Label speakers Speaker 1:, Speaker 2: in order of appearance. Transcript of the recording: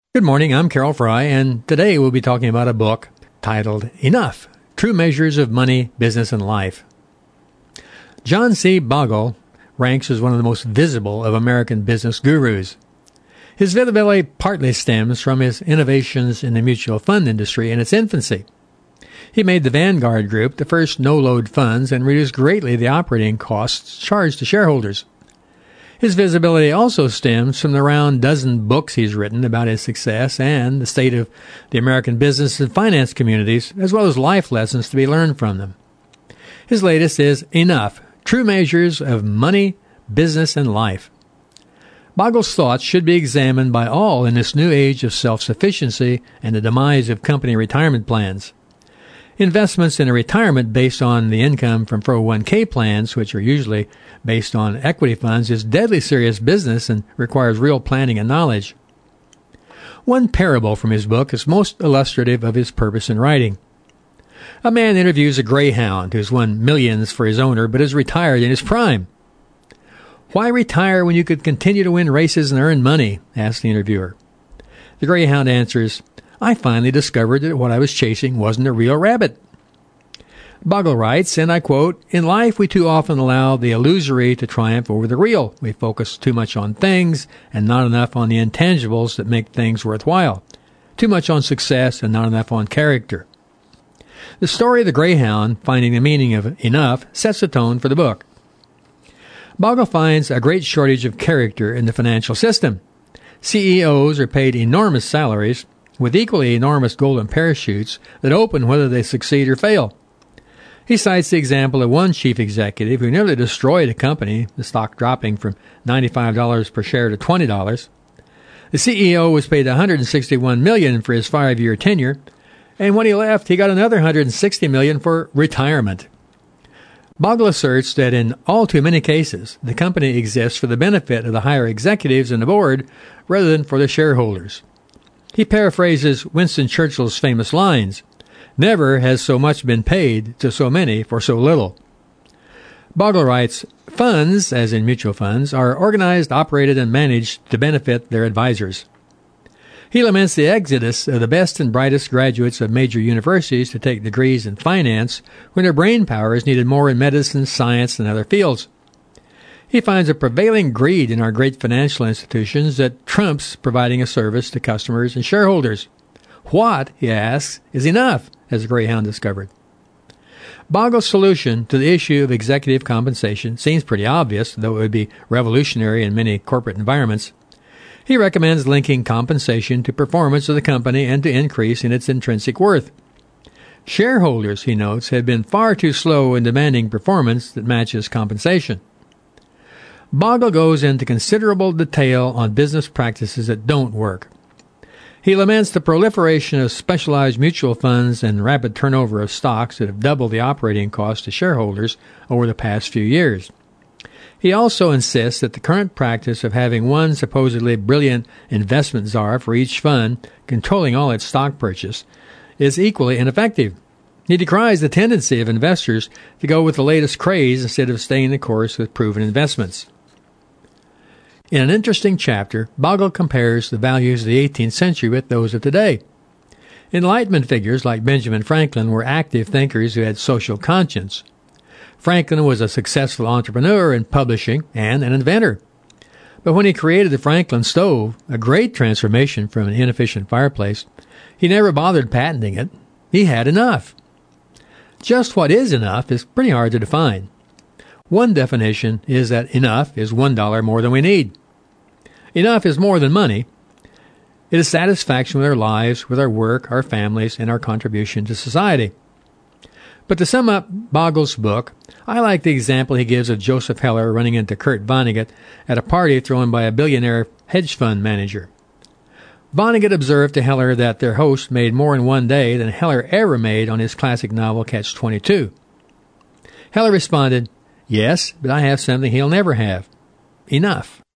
Speaker 1: Good morning, I'm Carol Fry, and today we'll be talking about a book titled Enough, True Measures of Money, Business, and Life. John C. Bogle ranks as one of the most visible of American business gurus. His visibility partly stems from his innovations in the mutual fund industry in its infancy. He made the Vanguard Group the first no-load funds and reduced greatly the operating costs charged to shareholders. His visibility also stems from the round dozen books he's written about his success and the state of the American business and finance communities, as well as life lessons to be learned from them. His latest is Enough, True Measures of Money, Business, and Life. Bogle's thoughts should be examined by all in this new age of self-sufficiency and the demise of company retirement plans. Investments in a retirement based on the income from 401k plans, which are usually based on equity funds, is deadly serious business and requires real planning and knowledge. One parable from his book is most illustrative of his purpose in writing. A man interviews a greyhound who's won millions for his owner but is retired in his prime. "Why retire when you could continue to win races and earn money?" asks the interviewer. The greyhound answers, "I finally discovered that what I was chasing wasn't a real rabbit." Bogle writes, and I quote, "In life, we too often allow the illusory to triumph over the real. We focus too much on things and not enough on the intangibles that make things worthwhile. Too much on success and not enough on character." The story of the greyhound finding the meaning of enough sets the tone for the book. Bogle finds a great shortage of character in the financial system. CEOs are paid enormous salaries with equally enormous golden parachutes that open whether they succeed or fail. He cites the example of one chief executive who nearly destroyed a company, the stock dropping from $95 per share to $20. The CEO was paid $161 million for his 5-year tenure, and when he left, he got another $160 million for retirement. Bogle asserts that in all too many cases, the company exists for the benefit of the higher executives and the board rather than for the shareholders. He paraphrases Winston Churchill's famous lines, "Never has so much been paid to so many for so little." Bogle writes, "Funds, as in mutual funds, are organized, operated, and managed to benefit their advisors." He laments the exodus of the best and brightest graduates of major universities to take degrees in finance when their brain power is needed more in medicine, science, and other fields. He finds a prevailing greed in our great financial institutions that trumps providing a service to customers and shareholders. What, he asks, is enough, as the greyhound discovered? Bogle's solution to the issue of executive compensation seems pretty obvious, though it would be revolutionary in many corporate environments. He recommends linking compensation to performance of the company and to increase in its intrinsic worth. Shareholders, he notes, have been far too slow in demanding performance that matches compensation. Bogle goes into considerable detail on business practices that don't work. He laments the proliferation of specialized mutual funds and rapid turnover of stocks that have doubled the operating cost to shareholders over the past few years. He also insists that the current practice of having one supposedly brilliant investment czar for each fund controlling all its stock purchase is equally ineffective. He decries the tendency of investors to go with the latest craze instead of staying the course with proven investments. In an interesting chapter, Bogle compares the values of the 18th century with those of today. Enlightenment figures like Benjamin Franklin were active thinkers who had social conscience. Franklin was a successful entrepreneur in publishing and an inventor. But when he created the Franklin stove, a great transformation from an inefficient fireplace, he never bothered patenting it. He had enough. Just what is enough is pretty hard to define. One definition is that enough is $1 more than we need. Enough is more than money. It is satisfaction with our lives, with our work, our families, and our contribution to society. But to sum up Bogle's book, I like the example he gives of Joseph Heller running into Kurt Vonnegut at a party thrown by a billionaire hedge fund manager. Vonnegut observed to Heller that their host made more in one day than Heller ever made on his classic novel Catch-22. Heller responded, "Yes, but I have something he'll never have. Enough."